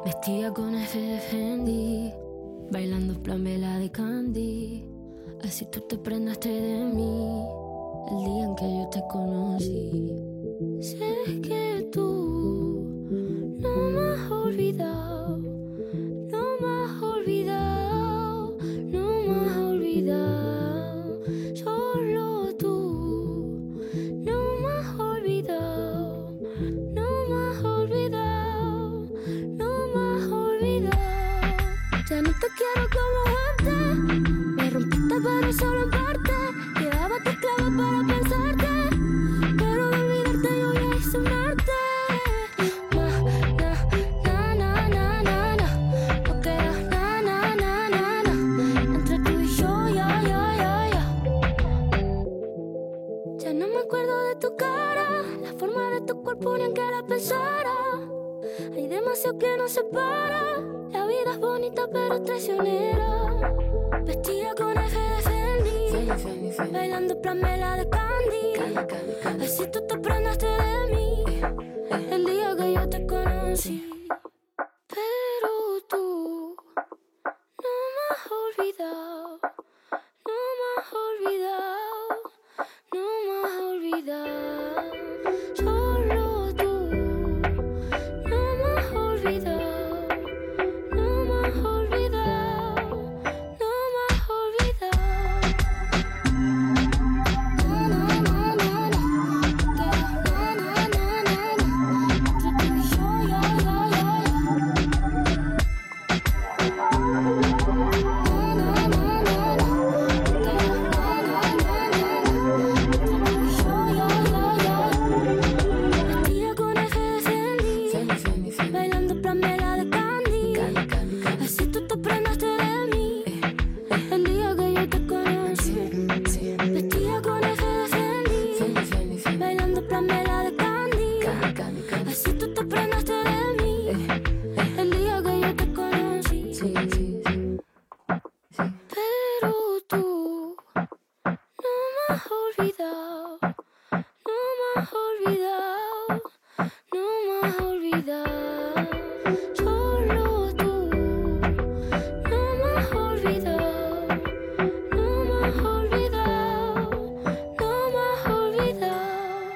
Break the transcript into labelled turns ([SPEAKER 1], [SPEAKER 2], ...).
[SPEAKER 1] Vestida con F de Fendi, bailando plan vela de Candy. Así tú te prendaste de mí el día en que yo te conocí. Sé que tú no me has olvidado, no me has olvidado, no me has olvidado. Solo tú no me has olvidado, no me has olvidado, no me has olvidado. Ya no te quiero como antes, me rompiste pero solo en parte. Llevaba tus clavos para pensarte, pero de olvidarte yo ya hice un arte. No queda na. Entre tú y yo, ya. Ya no me acuerdo de tu cara, la forma de tu cuerpo ni en que la pensara. Hay demasiado que nos separa, la vida es bonita pero traicionera. Vestida con F de Fendi, bailando plan mela de Candy. Así tú te prendaste de mí el día que yo te conocí. Pero tú no me has olvidado, no me has olvidado, no me has olvidado. Solo tú no me has olvidado, no me has olvidado, no me has olvidado. Entre tú y yo, ya. Vestida con F de Fendi, bailando plan mela de Candy. Así tú te prendaste de mí el día que yo te conocí. Vestida con F de Fendi, bailando plan mela de Candy. Así tú te prendaste de mí el día que yo te conocí. Pero tú no me has olvidado, no me has olvidado, no me has olvidado. Solo tú no me has olvidado, no me has olvidado, no me has olvidado.